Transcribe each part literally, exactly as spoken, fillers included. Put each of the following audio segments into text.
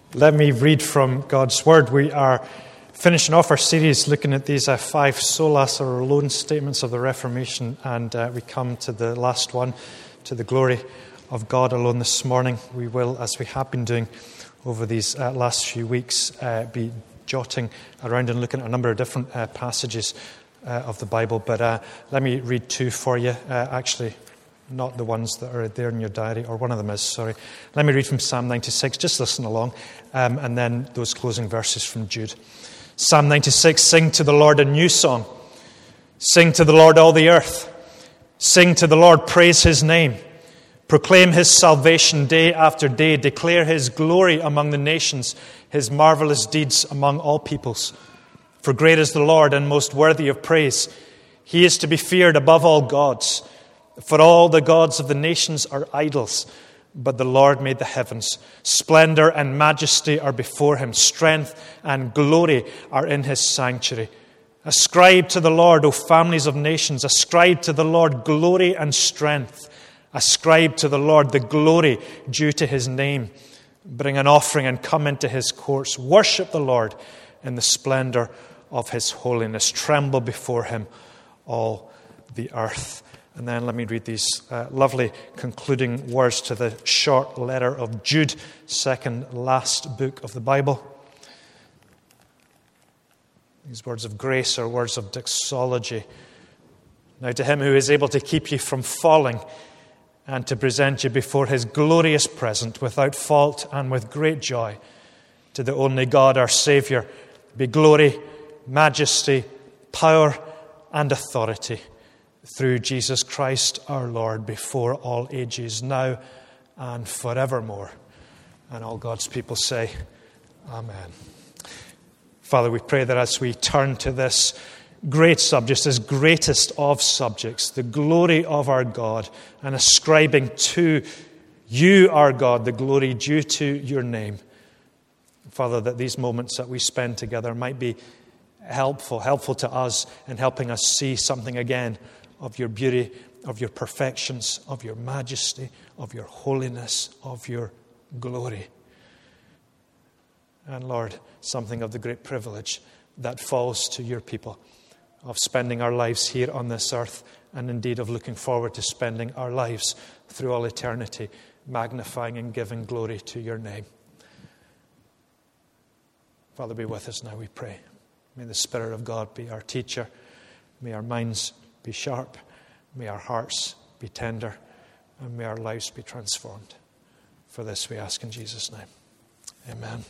Let me read from God's Word. We are finishing off our series looking at these uh, five solas or alone statements of the Reformation, and uh, we come to the last one, to the glory of God alone this morning. We will, as we have been doing over these uh, last few weeks, uh, be jotting around and looking at a number of different uh, passages uh, of the Bible. But uh, let me read two for you, uh, actually. Not the ones that are there in your diary, or one of them is, sorry. Let me read from Psalm ninety-six, just listen along, um, and then those closing verses from Jude. Psalm ninety-six, sing to the Lord a new song. Sing to the Lord all the earth. Sing to the Lord, praise his name. Proclaim his salvation day after day. Declare his glory among the nations, his marvelous deeds among all peoples. For great is the Lord and most worthy of praise. He is to be feared above all gods. For all the gods of the nations are idols, but the Lord made the heavens. Splendor and majesty are before him. Strength and glory are in his sanctuary. Ascribe to the Lord, O families of nations. Ascribe to the Lord glory and strength. Ascribe to the Lord the glory due to his name. Bring an offering and come into his courts. Worship the Lord in the splendor of his holiness. Tremble before him, all the earth. And then let me read these uh, lovely concluding words to the short letter of Jude, second last book of the Bible. These words of grace are words of doxology. Now to him who is able to keep you from falling and to present you before his glorious presence without fault and with great joy, to the only God our Saviour, be glory, majesty, power, and authority, through Jesus Christ our Lord, before all ages, now and forevermore. And all God's people say, Amen. Father, we pray that as we turn to this great subject, this greatest of subjects, the glory of our God, and ascribing to you, our God, the glory due to your name, Father, that these moments that we spend together might be helpful, helpful to us in helping us see something again of your beauty, of your perfections, of your majesty, of your holiness, of your glory. And Lord, something of the great privilege that falls to your people of spending our lives here on this earth, and indeed of looking forward to spending our lives through all eternity, magnifying and giving glory to your name. Father, be with us now, we pray. May the Spirit of God be our teacher. May our minds be sharp, may our hearts be tender, and may our lives be transformed. For this we ask in Jesus' name. Amen.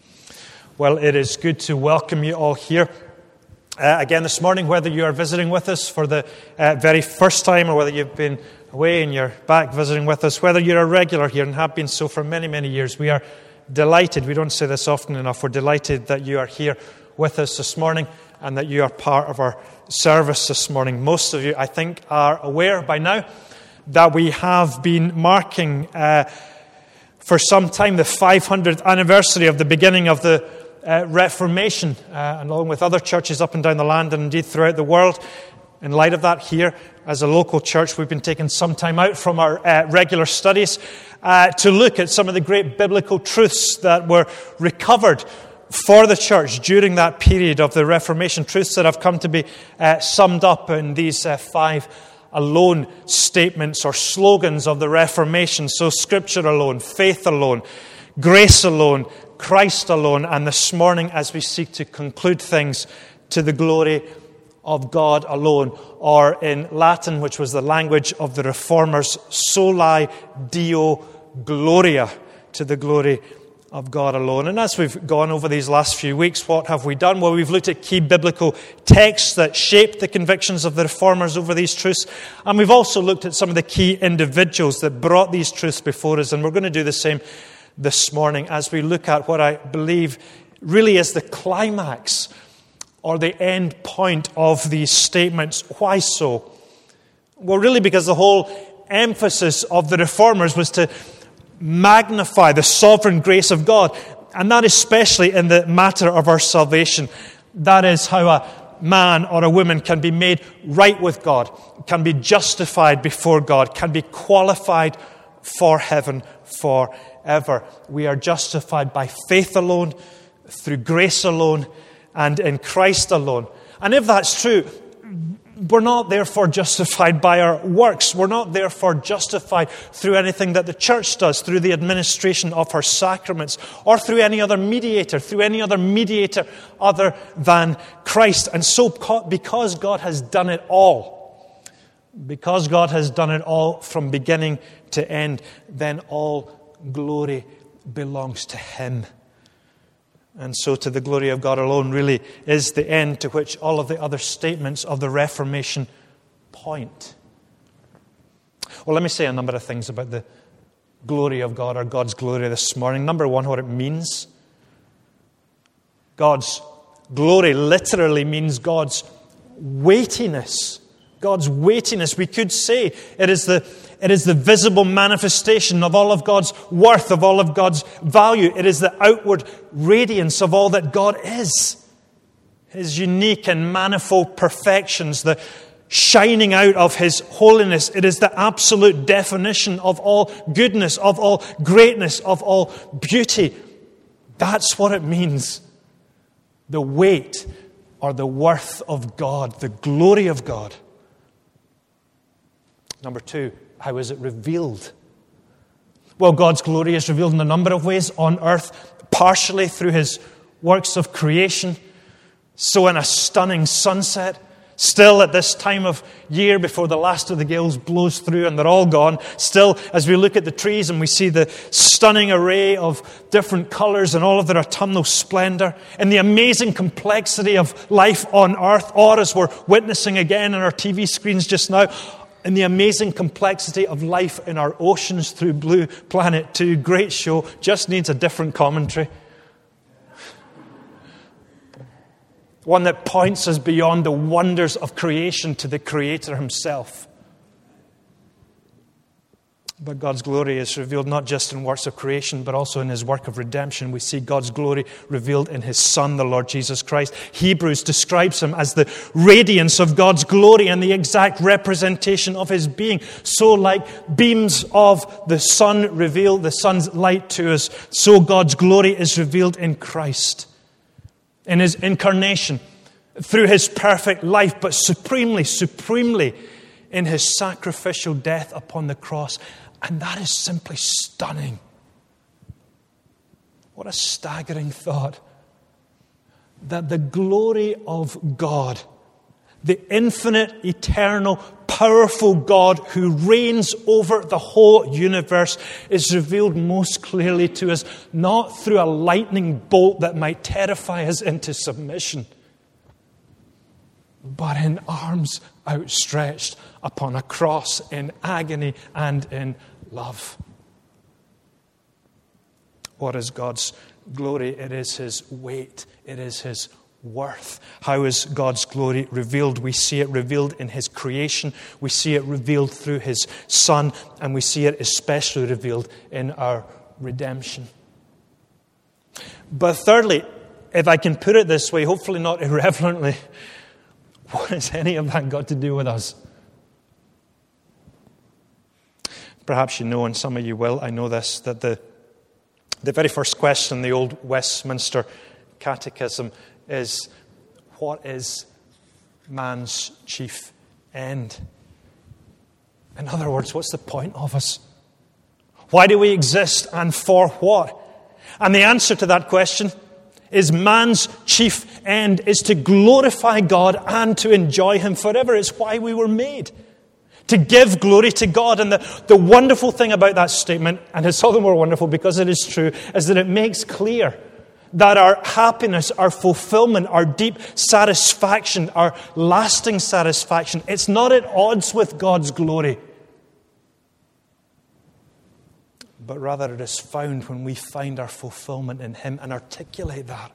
Well, it is good to welcome you all here uh, again this morning, whether you are visiting with us for the uh, very first time or whether you've been away and you're back visiting with us, whether you're a regular here and have been so for many, many years. We are delighted, we don't say this often enough, we're delighted that you are here with us this morning and that you are part of our service this morning. Most of you, I think, are aware by now that we have been marking uh, for some time the five hundredth anniversary of the beginning of the uh, Reformation, uh, along with other churches up and down the land and indeed throughout the world. In light of that, here, as a local church, we've been taking some time out from our uh, regular studies uh, to look at some of the great biblical truths that were recovered for the church during that period of the Reformation, truths that have come to be uh, summed up in these uh, five alone statements or slogans of the Reformation. So Scripture alone, faith alone, grace alone, Christ alone, and this morning as we seek to conclude things, to the glory of God alone, or in Latin, which was the language of the Reformers, soli Deo gloria, to the glory of God alone. And as we've gone over these last few weeks, what have we done? Well, we've looked at key biblical texts that shaped the convictions of the Reformers over these truths. And we've also looked at some of the key individuals that brought these truths before us. And we're going to do the same this morning as we look at what I believe really is the climax or the end point of these statements. Why so? Well, really because the whole emphasis of the Reformers was to magnify the sovereign grace of God, and that especially in the matter of our salvation. That is how a man or a woman can be made right with God, can be justified before God, can be qualified for heaven, for ever. We are justified by faith alone, through grace alone, and in Christ alone. And if that's true, we're not therefore justified by our works. We're not therefore justified through anything that the church does, through the administration of her sacraments, or through any other mediator, through any other mediator other than Christ. And so, because God has done it all, because God has done it all from beginning to end, then all glory belongs to Him. And so to the glory of God alone really is the end to which all of the other statements of the Reformation point. Well, let me say a number of things about the glory of God, or God's glory, this morning. Number one, what it means. God's glory literally means God's weightiness. God's weightiness. We could say it is the It is the visible manifestation of all of God's worth, of all of God's value. It is the outward radiance of all that God is. His unique and manifold perfections, the shining out of His holiness. It is the absolute definition of all goodness, of all greatness, of all beauty. That's what it means. The weight or the worth of God, the glory of God. Number two, how is it revealed? Well, God's glory is revealed in a number of ways on earth, partially through His works of creation. So in a stunning sunset, still at this time of year before the last of the gales blows through and they're all gone, still as we look at the trees and we see the stunning array of different colours and all of their autumnal splendour, and the amazing complexity of life on earth, or as we're witnessing again on our T V screens just now, and the amazing complexity of life in our oceans through Blue Planet two. Great show, just needs a different commentary. One that points us beyond the wonders of creation to the Creator Himself. But God's glory is revealed not just in works of creation, but also in His work of redemption. We see God's glory revealed in His Son, the Lord Jesus Christ. Hebrews describes Him as the radiance of God's glory and the exact representation of His being. So like beams of the sun reveal the sun's light to us, so God's glory is revealed in Christ, in His incarnation, through His perfect life, but supremely, supremely in His sacrificial death upon the cross. And that is simply stunning. What a staggering thought. That the glory of God, the infinite, eternal, powerful God who reigns over the whole universe, is revealed most clearly to us, not through a lightning bolt that might terrify us into submission, but in arms outstretched upon a cross, in agony and in love. What is God's glory? It is His weight. It is His worth. How is God's glory revealed? We see it revealed in His creation. We see it revealed through His Son. And we see it especially revealed in our redemption. But thirdly, if I can put it this way, hopefully not irreverently, what has any of that got to do with us? Perhaps you know, and some of you will, I know this, that the, the very first question in the old Westminster Catechism is, what is man's chief end? In other words, what's the point of us? Why do we exist and for what? And the answer to that question is man's chief end is to glorify God and to enjoy Him forever. It's why we were made. To give glory to God. And the, the wonderful thing about that statement, and it's all the more wonderful because it is true, is that it makes clear that our happiness, our fulfillment, our deep satisfaction, our lasting satisfaction, it's not at odds with God's glory. But rather it is found when we find our fulfillment in Him and articulate that.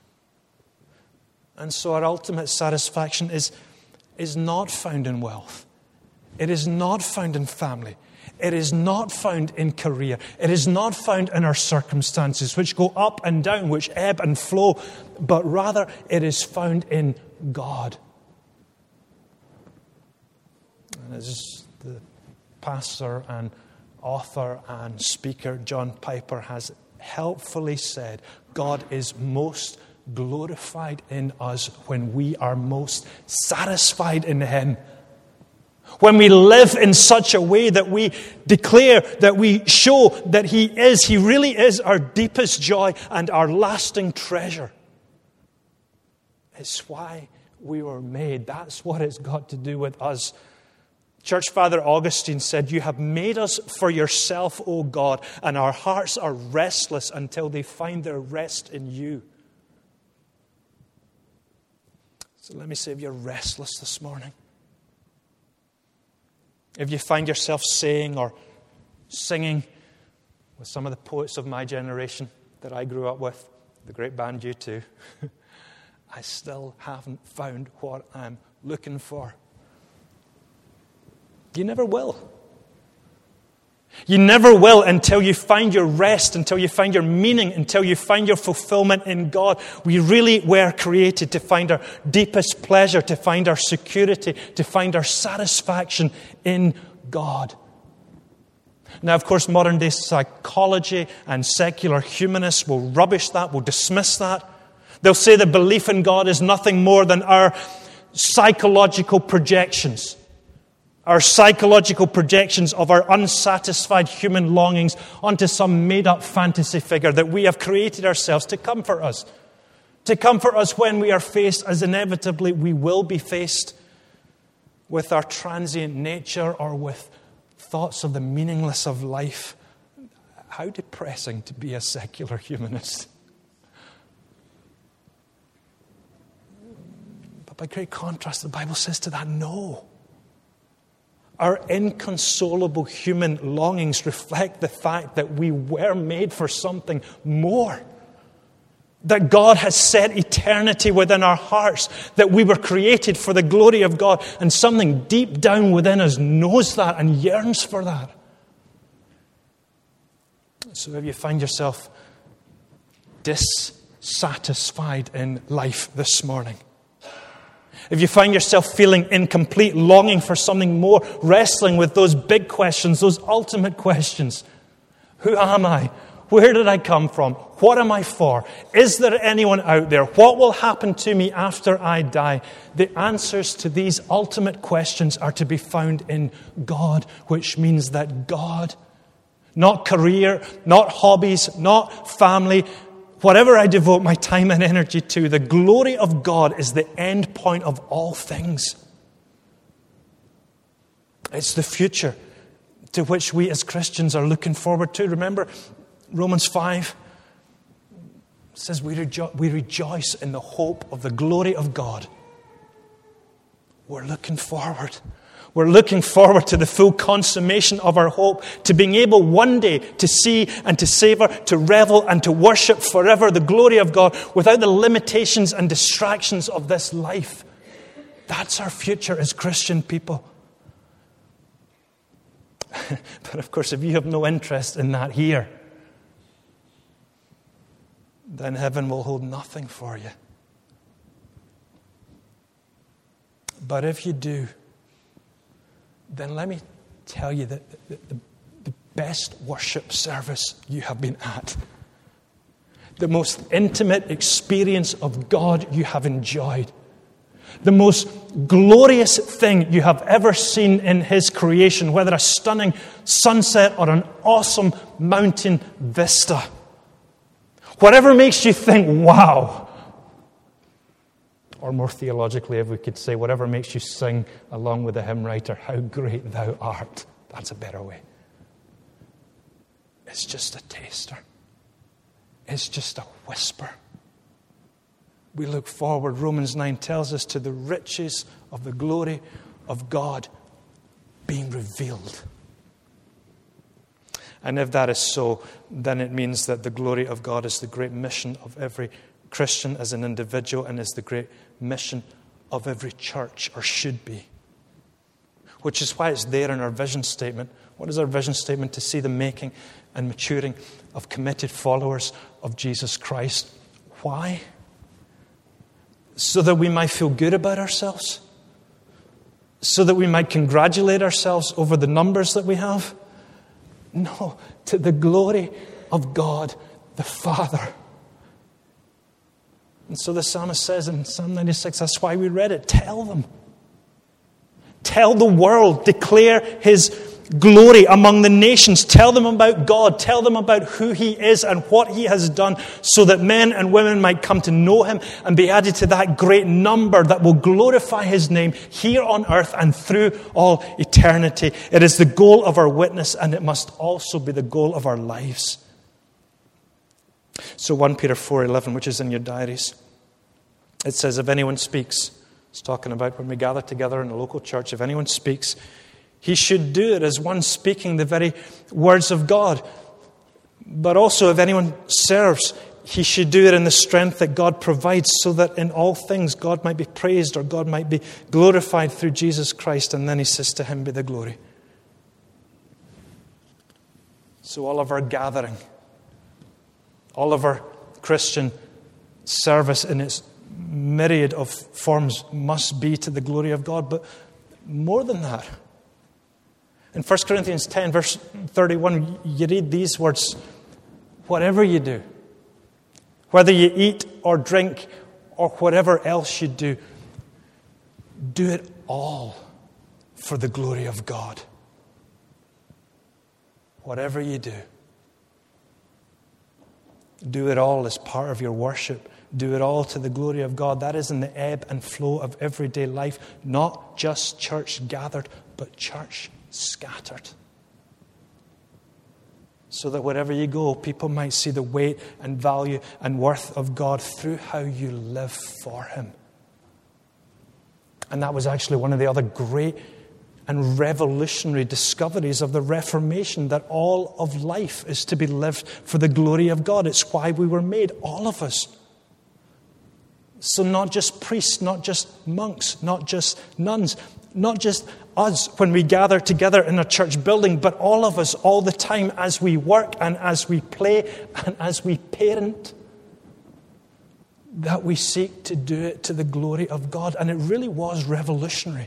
And so our ultimate satisfaction is, is not found in wealth. It is not found in family. It is not found in career. It is not found in our circumstances, which go up and down, which ebb and flow. But rather it is found in God. And as the pastor and author and speaker John Piper has helpfully said, God is most glorified in us when we are most satisfied in Him. When we live in such a way that we declare, that we show that He is, He really is our deepest joy and our lasting treasure. It's why we were made. That's what it's got to do with us. Church Father Augustine said, "You have made us for yourself, O God, and our hearts are restless until they find their rest in you." So let me say, if you're restless this morning, if you find yourself saying or singing with some of the poets of my generation that I grew up with, the great band U two, I still haven't found what I'm looking for. You never will. You never will until you find your rest, until you find your meaning, until you find your fulfillment in God. We really were created to find our deepest pleasure, to find our security, to find our satisfaction in God. Now, of course, modern day psychology and secular humanists will rubbish that, will dismiss that. They'll say that belief in God is nothing more than our psychological projections. Our psychological projections of our unsatisfied human longings onto some made-up fantasy figure that we have created ourselves to comfort us. To comfort us when we are faced, as inevitably we will be faced, with our transient nature or with thoughts of the meaningless of life. How depressing to be a secular humanist. But by great contrast, the Bible says to that, no. Our inconsolable human longings reflect the fact that we were made for something more. That God has set eternity within our hearts. That we were created for the glory of God. And something deep down within us knows that and yearns for that. So if you find yourself dissatisfied in life this morning, if you find yourself feeling incomplete, longing for something more, wrestling with those big questions, those ultimate questions. Who am I? Where did I come from? What am I for? Is there anyone out there? What will happen to me after I die? The answers to these ultimate questions are to be found in God, which means that God, not career, not hobbies, not family, whatever I devote my time and energy to, the glory of God is the end point of all things. It's the future to which we as Christians are looking forward to. Remember, Romans five says we, rejo- we rejoice in the hope of the glory of God. We're looking forward. We're looking forward to the full consummation of our hope, to being able one day to see and to savor, to revel and to worship forever the glory of God without the limitations and distractions of this life. That's our future as Christian people. But of course, if you have no interest in that here, then heaven will hold nothing for you. But if you do, then let me tell you that the, the, the best worship service you have been at, the most intimate experience of God you have enjoyed, the most glorious thing you have ever seen in His creation, whether a stunning sunset or an awesome mountain vista, whatever makes you think, wow. Or more theologically, if we could say, whatever makes you sing along with the hymn writer, how great thou art. That's a better way. It's just a taster. It's just a whisper. We look forward, Romans nine tells us, to the riches of the glory of God being revealed. And if that is so, then it means that the glory of God is the great mission of every Christian as an individual and is the great mission of every church, or should be. Which is why it's there in our vision statement. What is our vision statement? To see the making and maturing of committed followers of Jesus Christ. Why? So that we might feel good about ourselves? So that we might congratulate ourselves over the numbers that we have? No, to the glory of God the Father. And so the psalmist says in Psalm ninety-six, that's why we read it, tell them. Tell the world, declare His glory among the nations. Tell them about God. Tell them about who He is and what He has done, so that men and women might come to know Him and be added to that great number that will glorify His name here on earth and through all eternity. It is the goal of our witness, and it must also be the goal of our lives. So First Peter four eleven, which is in your diaries, it says, if anyone speaks, it's talking about when we gather together in a local church, if anyone speaks, he should do it as one speaking the very words of God. But also, if anyone serves, he should do it in the strength that God provides, so that in all things God might be praised or God might be glorified through Jesus Christ. And then he says, to Him be the glory. So all of our gathering, all of our Christian service in its myriad of forms must be to the glory of God. But more than that, in First Corinthians ten, verse thirty-one, you read these words, whatever you do, whether you eat or drink or whatever else you do, do it all for the glory of God. Whatever you do, do it all as part of your worship. Do it all to the glory of God. That is in the ebb and flow of everyday life. Not just church gathered, but church scattered. So that wherever you go, people might see the weight and value and worth of God through how you live for Him. And that was actually one of the other great and revolutionary discoveries of the Reformation, that all of life is to be lived for the glory of God. It's why we were made, all of us. So not just priests, not just monks, not just nuns, not just us when we gather together in a church building, but all of us all the time as we work and as we play and as we parent, that we seek to do it to the glory of God. And it really was revolutionary.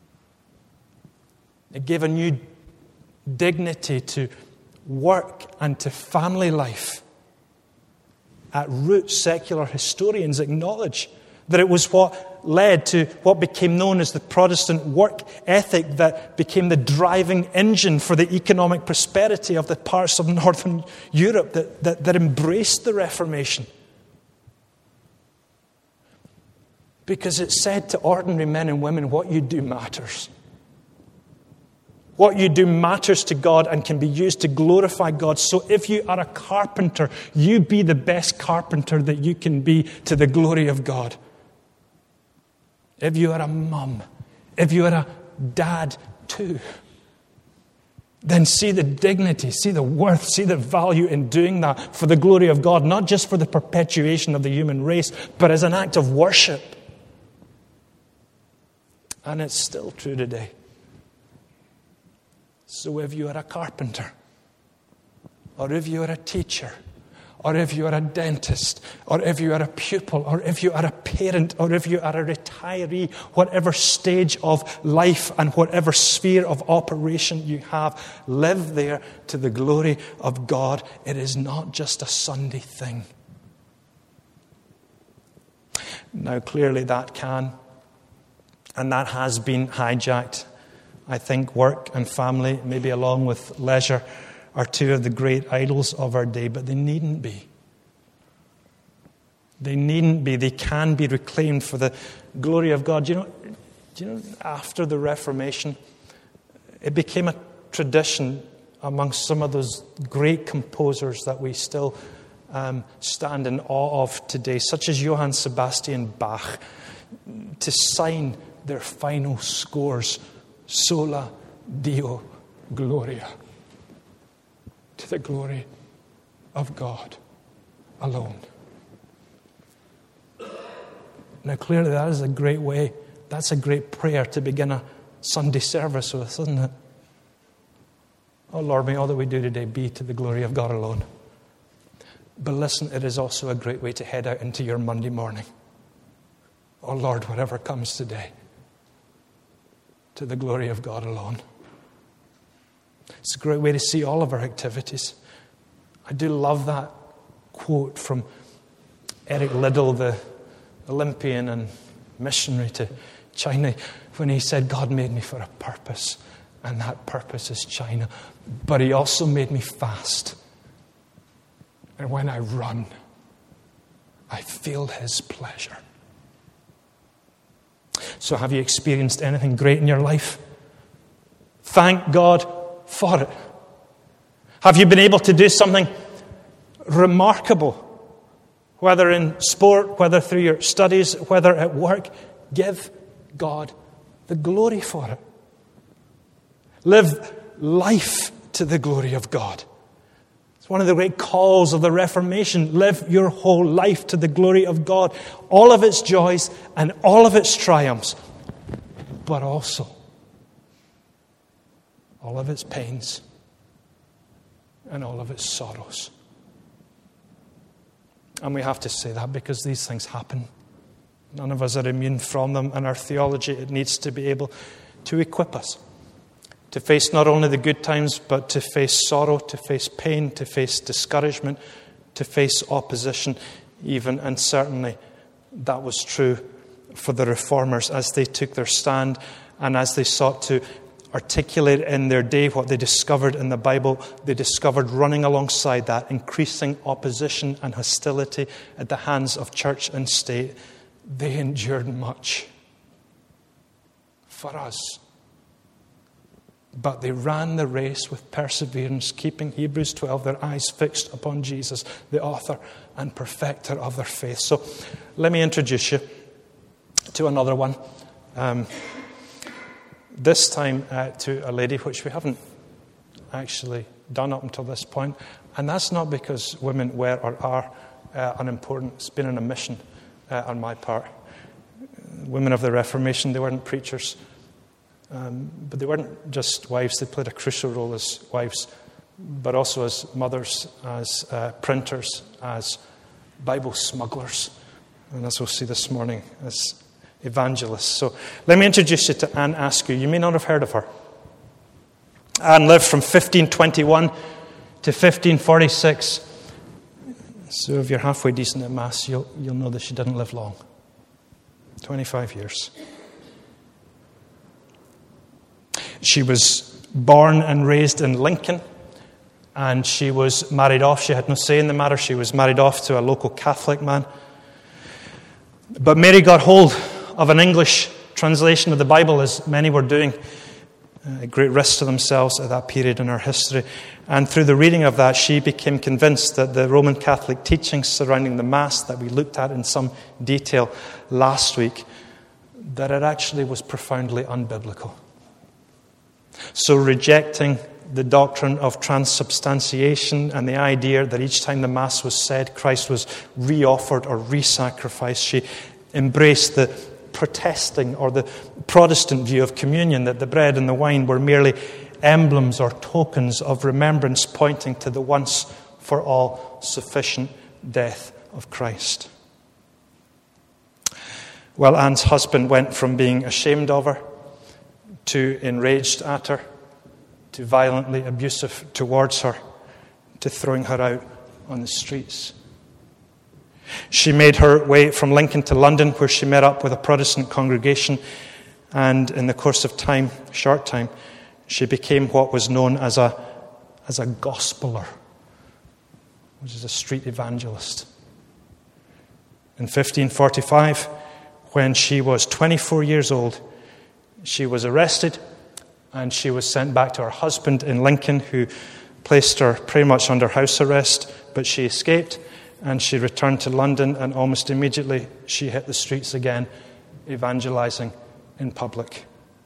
It gave a new dignity to work and to family life. At root, secular historians acknowledge that it was what led to what became known as the Protestant work ethic that became the driving engine for the economic prosperity of the parts of Northern Europe that, that, that embraced the Reformation. Because it said to ordinary men and women, what you do matters. What you do matters to God and can be used to glorify God. So if you are a carpenter, you be the best carpenter that you can be to the glory of God. If you are a mum, if you are a dad too, then see the dignity, see the worth, see the value in doing that for the glory of God, not just for the perpetuation of the human race, but as an act of worship. And it's still true today. So if you are a carpenter, or if you are a teacher, or if you are a dentist, or if you are a pupil, or if you are a parent, or if you are a retiree, whatever stage of life and whatever sphere of operation you have, live there to the glory of God. It is not just a Sunday thing. Now, clearly that can, and that has been hijacked. I think work and family, maybe along with leisure, are two of the great idols of our day, but they needn't be. They needn't be. They can be reclaimed for the glory of God. Do you know, do you know, after the Reformation, it became a tradition amongst some of those great composers that we still um, stand in awe of today, such as Johann Sebastian Bach, to sign their final scores Sola Deo Gloria, to the glory of God alone. Now, clearly that is a great way, that's a great prayer to begin a Sunday service with, isn't it? Oh Lord, may all that we do today be to the glory of God alone. But listen, it is also a great way to head out into your Monday morning. Oh Lord, whatever comes today, to the glory of God alone. It's a great way to see all of our activities. I do love that quote from Eric Liddell, the Olympian and missionary to China, when he said, God made me for a purpose, and that purpose is China. But he also made me fast. And when I run, I feel his pleasure. So have you experienced anything great in your life? Thank God for it. Have you been able to do something remarkable? Whether in sport, whether through your studies, whether at work, give God the glory for it. Live life to the glory of God. It's one of the great calls of the Reformation. Live your whole life to the glory of God. All of its joys and all of its triumphs. But also all of its pains and all of its sorrows. And we have to say that because these things happen. None of us are immune from them, and our theology, it needs to be able to equip us to face not only the good times, but to face sorrow, to face pain, to face discouragement, to face opposition even. And certainly that was true for the Reformers as they took their stand and as they sought to articulate in their day what they discovered in the Bible. They discovered running alongside that increasing opposition and hostility at the hands of church and state. They endured much for us. But they ran the race with perseverance, keeping, Hebrews twelve, their eyes fixed upon Jesus, the author and perfecter of their faith. So let me introduce you to another one. Um, this time uh, to a lady which we haven't actually done up until this point. And that's not because women were or are uh, unimportant. It's been an omission uh, on my part. Women of the Reformation, they weren't preachers. Um, but they weren't just wives. They played a crucial role as wives, but also as mothers, as uh, printers, as Bible smugglers, and as we'll see this morning, as evangelists. So let me introduce you to Anne Askew. You may not have heard of her. Anne lived from fifteen twenty-one to fifteen forty-six. So if you're halfway decent at Mass, you'll, you'll know that she didn't live long. twenty-five years. She was born and raised in Lincoln, and she was married off. She had no say in the matter. She was married off to a local Catholic man. But Mary got hold of an English translation of the Bible, as many were doing, a great risk to themselves at that period in our history. And through the reading of that, she became convinced that the Roman Catholic teachings surrounding the Mass that we looked at in some detail last week, that it actually was profoundly unbiblical. So rejecting the doctrine of transubstantiation and the idea that each time the Mass was said, Christ was re-offered or re-sacrificed, she embraced the protesting or the Protestant view of communion, that the bread and the wine were merely emblems or tokens of remembrance pointing to the once for all sufficient death of Christ. Well, Anne's husband went from being ashamed of her to enraged at her, to violently abusive towards her, to throwing her out on the streets. She made her way from Lincoln to London, where she met up with a Protestant congregation, and in the course of time, short time, she became what was known as a, as a gospeler, which is a street evangelist. In fifteen forty-five, when she was twenty-four years old, she was arrested and she was sent back to her husband in Lincoln, who placed her pretty much under house arrest, but she escaped and she returned to London, and almost immediately she hit the streets again, evangelizing in public.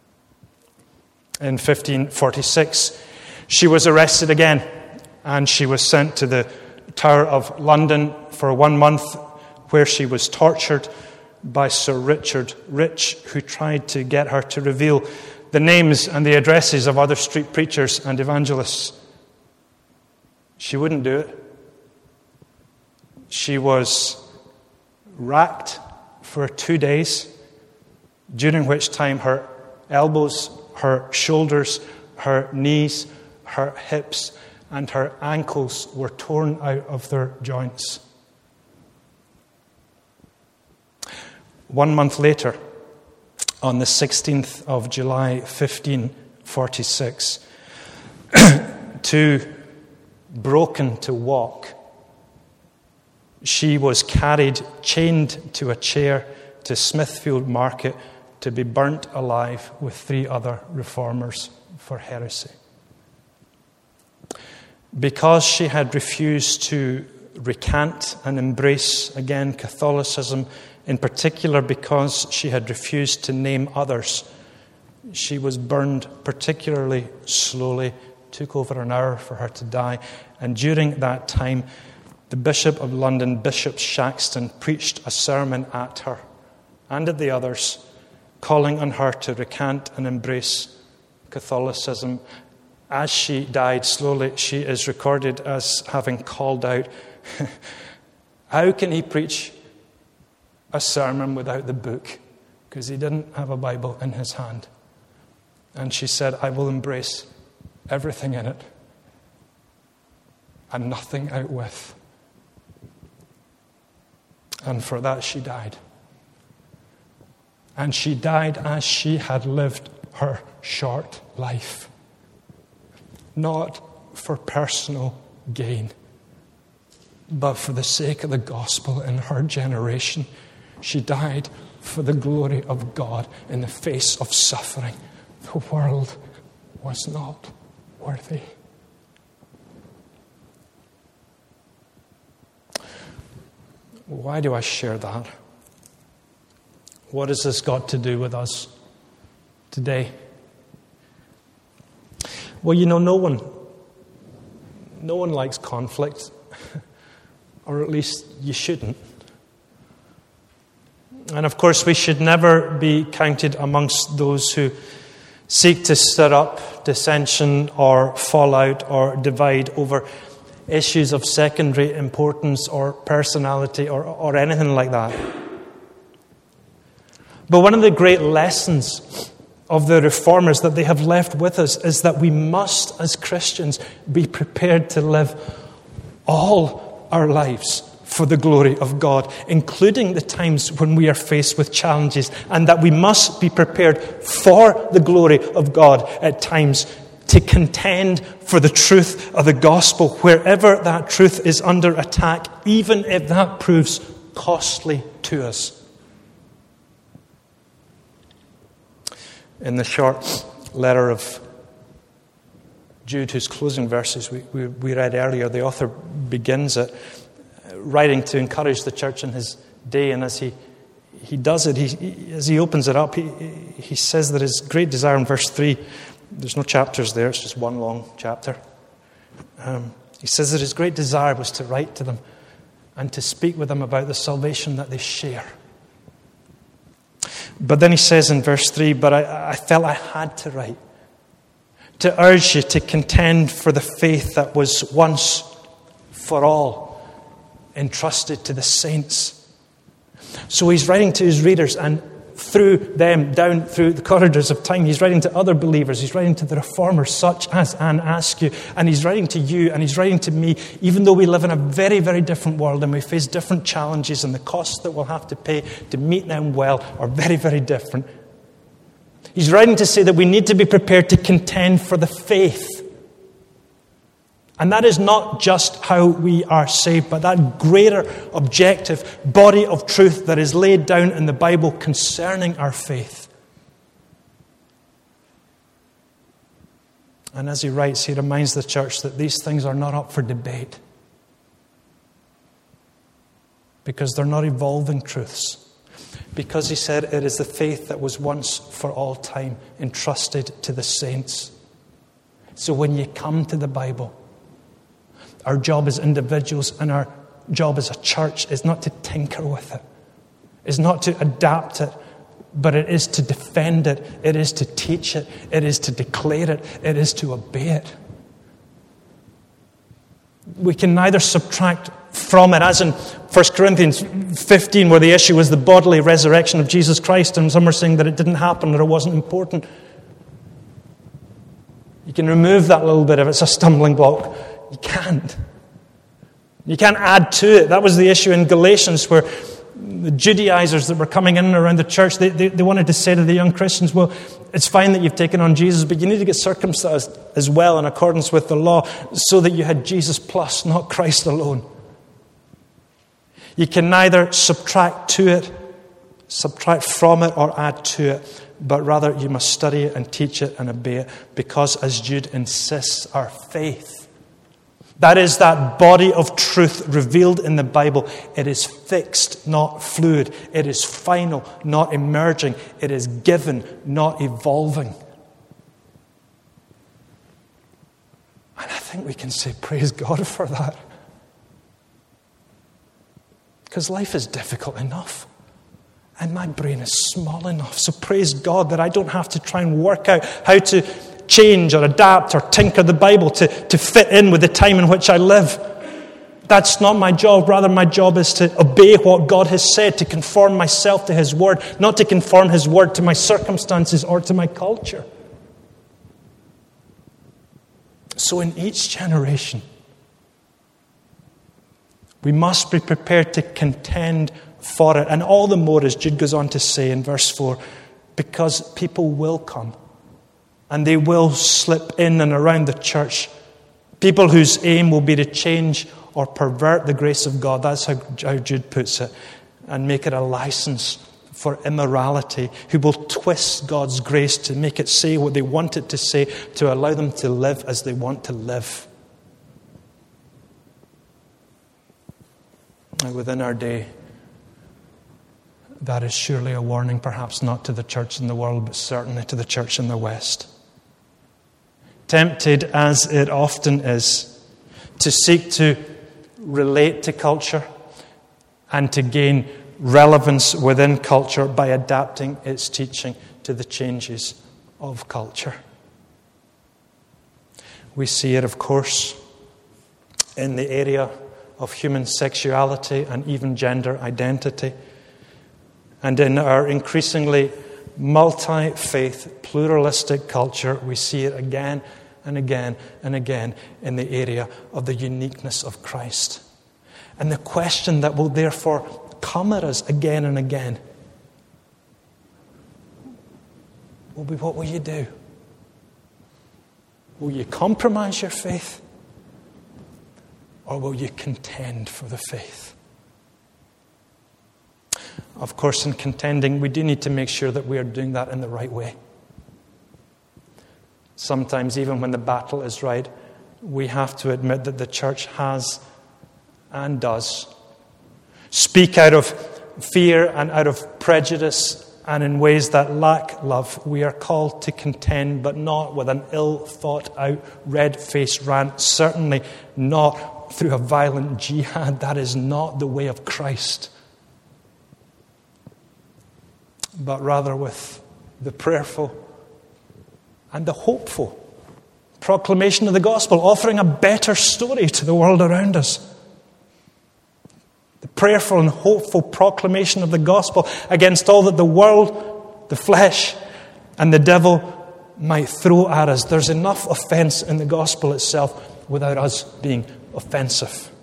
In fifteen forty-six, she was arrested again and she was sent to the Tower of London for one month, where she was tortured by Sir Richard Rich, who tried to get her to reveal the names and the addresses of other street preachers and evangelists. She wouldn't do it. She was racked for two days, during which time her elbows, her shoulders, her knees, her hips and her ankles were torn out of their joints. One month later, on the sixteenth of July, fifteen forty-six, too broken to walk, she was carried, chained to a chair to Smithfield Market to be burnt alive with three other reformers for heresy. Because she had refused to recant and embrace again Catholicism, in particular because she had refused to name others, she was burned particularly slowly. It took over an hour for her to die. And during that time, the Bishop of London, Bishop Shaxton, preached a sermon at her and at the others, calling on her to recant and embrace Catholicism. As she died slowly, she is recorded as having called out, "How can he preach a sermon without the book?" Because he didn't have a Bible in his hand. And she said, "I will embrace everything in it and nothing out with." And for that she died. And she died as she had lived her short life. Not for personal gain, but for the sake of the gospel in her generation. She died for the glory of God in the face of suffering. The world was not worthy. Why do I share that? What has this got to do with us today? Well, you know, no one, no one likes conflict, or at least you shouldn't. And of course, we should never be counted amongst those who seek to stir up dissension or fallout or divide over issues of secondary importance or personality or, or anything like that. But one of the great lessons of the reformers that they have left with us is that we must, as Christians, be prepared to live all our lives for the glory of God, including the times when we are faced with challenges, and that we must be prepared for the glory of God at times to contend for the truth of the gospel wherever that truth is under attack, even if that proves costly to us. In the short letter of Jude, whose closing verses we, we, we read earlier, the author begins it, writing to encourage the church in his day. And as he, he does it, he, he, as he opens it up, he, he says that his great desire in verse three, there's no chapters there, it's just one long chapter. Um, he says that his great desire was to write to them and to speak with them about the salvation that they share. But then he says in verse three, but I, I felt I had to write, to urge you to contend for the faith that was once for all entrusted to the saints. So he's writing to his readers, and through them, down through the corridors of time, he's writing to other believers, he's writing to the reformers such as Anne Askew, and he's writing to you, and he's writing to me, even though we live in a very, very different world and we face different challenges, and the costs that we'll have to pay to meet them well are very, very different. He's writing to say that we need to be prepared to contend for the faith. And that is not just how we are saved, but that greater objective body of truth that is laid down in the Bible concerning our faith. And as he writes, he reminds the church that these things are not up for debate, because they're not evolving truths. Because he said it is the faith that was once for all time entrusted to the saints. So when you come to the Bible, our job as individuals and our job as a church is not to tinker with it, is not to adapt it, but it is to defend it, it is to teach it, it is to declare it, it is to obey it. We can neither subtract from it, as in First Corinthians fifteen, where the issue was the bodily resurrection of Jesus Christ, and some are saying that it didn't happen or it wasn't important. You can remove that little bit if it's a stumbling block. You can't. You can't add to it. That was the issue in Galatians, where the Judaizers that were coming in and around the church, they, they, they wanted to say to the young Christians, well, it's fine that you've taken on Jesus, but you need to get circumcised as well in accordance with the law, so that you had Jesus plus, not Christ alone. You can neither subtract to it, subtract from it, or add to it, but rather you must study it and teach it and obey it, because, as Jude insists, our faith, that is that body of truth revealed in the Bible, it is fixed, not fluid. It is final, not emerging. It is given, not evolving. And I think we can say, praise God for that. Because life is difficult enough. And my brain is small enough. So praise God that I don't have to try and work out how to change or adapt or tinker the Bible to, to fit in with the time in which I live. That's not my job. Rather, my job is to obey what God has said, to conform myself to His Word, not to conform His Word to my circumstances or to my culture. So in each generation, we must be prepared to contend for it. And all the more, as Jude goes on to say in verse four, because people will come and they will slip in and around the church. People whose aim will be to change or pervert the grace of God. That's how, how Jude puts it. And make it a license for immorality. Who will twist God's grace to make it say what they want it to say, to allow them to live as they want to live. Now, within our day, that is surely a warning, perhaps not to the church in the world, but certainly to the church in the West. Tempted as it often is to seek to relate to culture and to gain relevance within culture by adapting its teaching to the changes of culture. We see it, of course, in the area of human sexuality and even gender identity. And in our increasingly multi-faith, pluralistic culture, we see it again and again and again in the area of the uniqueness of Christ. And the question that will therefore come at us again and again will be, what will you do? Will you compromise your faith? Or will you contend for the faith? Of course, in contending, we do need to make sure that we are doing that in the right way. Sometimes, even when the battle is right, we have to admit that the church has and does speak out of fear and out of prejudice and in ways that lack love. We are called to contend, but not with an ill-thought-out, red-faced rant. Certainly not through a violent jihad. That is not the way of Christ. But rather with the prayerful and the hopeful proclamation of the gospel, offering a better story to the world around us. The prayerful and hopeful proclamation of the gospel against all that the world, the flesh, and the devil might throw at us. There's enough offense in the gospel itself without us being offensive.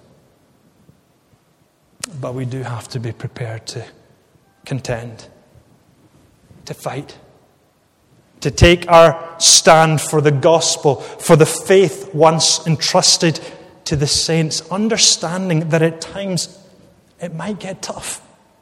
But we do have to be prepared to contend, to fight, to take our stand for the gospel, for the faith once entrusted to the saints, understanding that at times it might get tough.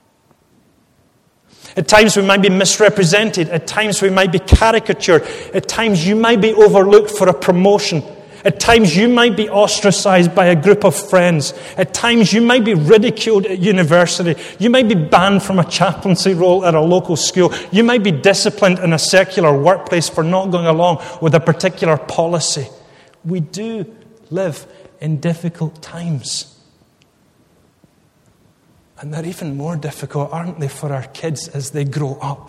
At times we might be misrepresented. At times we might be caricatured. At times you might be overlooked for a promotion. At times you might be ostracized by a group of friends. At times you might be ridiculed at university. You might be banned from a chaplaincy role at a local school. You might be disciplined in a secular workplace for not going along with a particular policy. We do live in difficult times. And they're even more difficult, aren't they, for our kids as they grow up?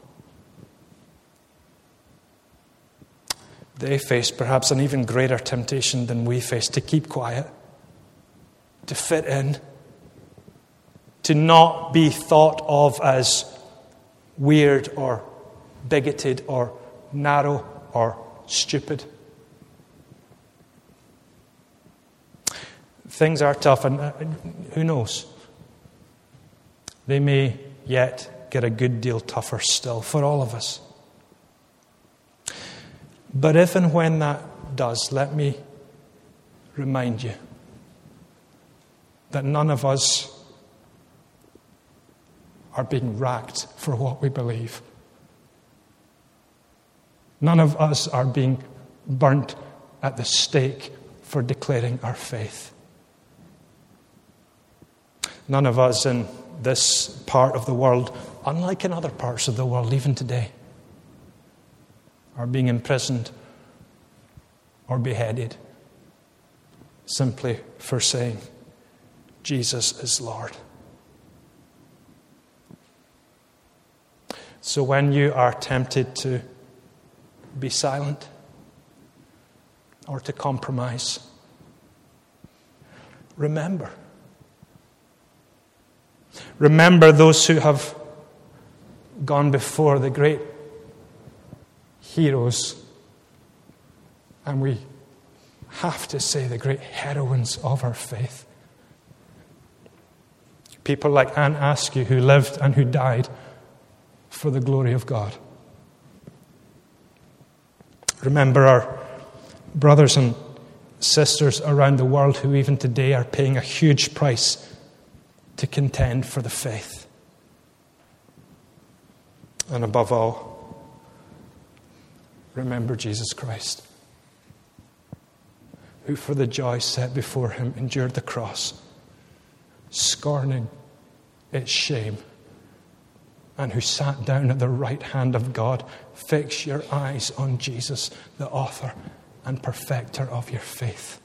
They face perhaps an even greater temptation than we face to keep quiet, to fit in, to not be thought of as weird or bigoted or narrow or stupid. things are tough, and uh, who knows? They may yet get a good deal tougher still for all of us. But if and when that does, let me remind you that none of us are being racked for what we believe. None of us are being burnt at the stake for declaring our faith. None of us in this part of the world, unlike in other parts of the world, even today, are being imprisoned or beheaded simply for saying, Jesus is Lord. So when you are tempted to be silent or to compromise, remember. Remember those who have gone before, the great heroes, and we have to say the great heroines of our faith. People like Anne Askew, who lived and who died for the glory of God. Remember our brothers and sisters around the world who even today are paying a huge price to contend for the faith. And above all, remember Jesus Christ, who for the joy set before him endured the cross, scorning its shame, and who sat down at the right hand of God. Fix your eyes on Jesus, the author and perfecter of your faith.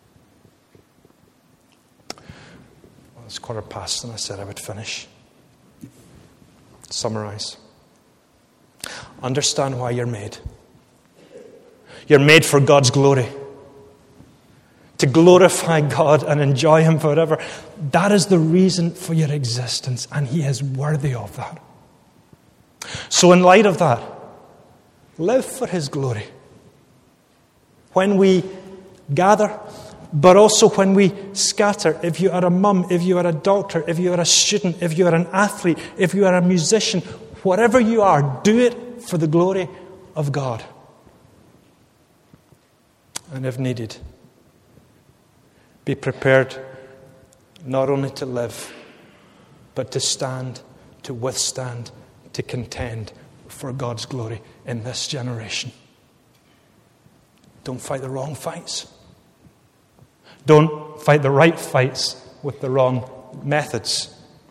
Well, it's quarter past, and I said I would finish. Summarize. Understand why you're made. You're made for God's glory. To glorify God and enjoy him forever. That is the reason for your existence, and he is worthy of that. So in light of that, live for his glory. When we gather, but also when we scatter. If you are a mum, if you are a doctor, if you are a student, if you are an athlete, if you are a musician, whatever you are, do it for the glory of God. And if needed, be prepared not only to live, but to stand, to withstand, to contend for God's glory in this generation. Don't fight the wrong fights. Don't fight the right fights with the wrong methods.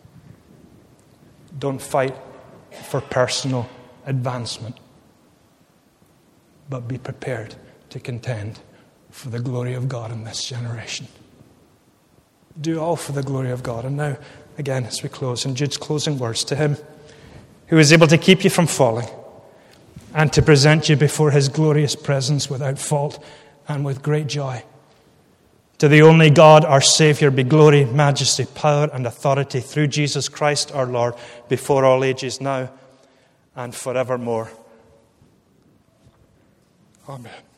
Don't fight for personal advancement, but be prepared to contend for the glory of God in this generation. Do all for the glory of God. And now, again, as we close, in Jude's closing words, to him who is able to keep you from falling and to present you before his glorious presence without fault and with great joy. To the only God, our Savior, be glory, majesty, power, and authority through Jesus Christ our Lord, before all ages, now and forevermore. Amen.